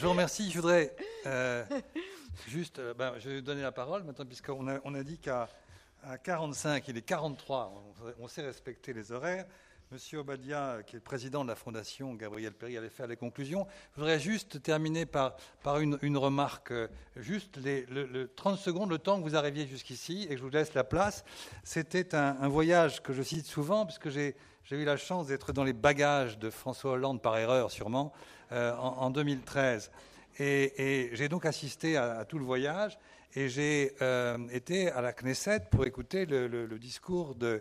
je vous remercie. Je voudrais juste... je vais donner la parole maintenant, puisqu'on a dit qu'à 45, il est 43, on sait respecter les horaires. Monsieur Obadia, qui est le président de la Fondation Gabriel Péri, allait faire les conclusions. Je voudrais juste terminer par une remarque, juste le 30 secondes, le temps que vous arriviez jusqu'ici, et que je vous laisse la place. C'était un voyage que je cite souvent, puisque j'ai eu la chance d'être dans les bagages de François Hollande, par erreur sûrement, en 2013. Et j'ai donc assisté à tout le voyage, et j'ai été à la Knesset pour écouter le discours de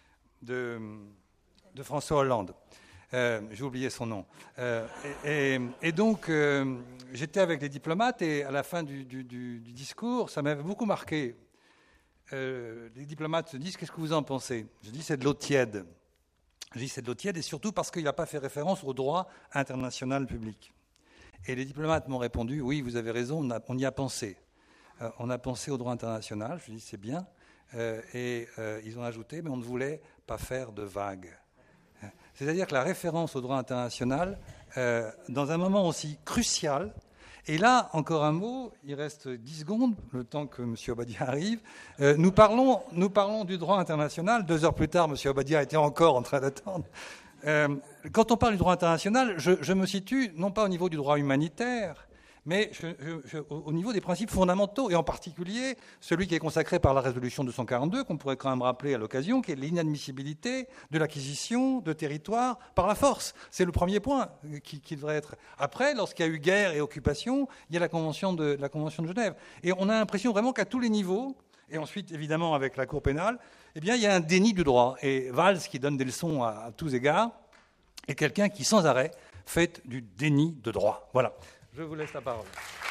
François Hollande. J'ai oublié son nom. Et donc, j'étais avec les diplomates, et à la fin du discours, ça m'avait beaucoup marqué. Les diplomates se disent, qu'est-ce que vous en pensez? Je dis, c'est de l'eau tiède. Je dis, c'est de l'eau tiède, et surtout parce qu'il n'a pas fait référence au droit international public. Et les diplomates m'ont répondu, oui, vous avez raison, on y a pensé. On a pensé au droit international, je dis, c'est bien. Ils ont ajouté, mais on ne voulait pas faire de vagues. C'est-à-dire que la référence au droit international, dans un moment aussi crucial, et là, encore un mot, il reste 10 secondes, le temps que M. Obadia arrive, nous parlons du droit international. 2 heures plus tard, M. Obadia était encore en train d'attendre. Quand on parle du droit international, je me situe non pas au niveau du droit humanitaire, mais au niveau des principes fondamentaux, et en particulier celui qui est consacré par la résolution 242, qu'on pourrait quand même rappeler à l'occasion, qui est l'inadmissibilité de l'acquisition de territoires par la force. C'est le premier point qui devrait être. Après, lorsqu'il y a eu guerre et occupation, il y a la Convention de Genève. Et on a l'impression vraiment qu'à tous les niveaux, et ensuite évidemment avec la Cour pénale, eh bien, il y a un déni du droit. Et Valls, qui donne des leçons à tous égards, est quelqu'un qui sans arrêt fait du déni de droit. Voilà. Je vous laisse la parole.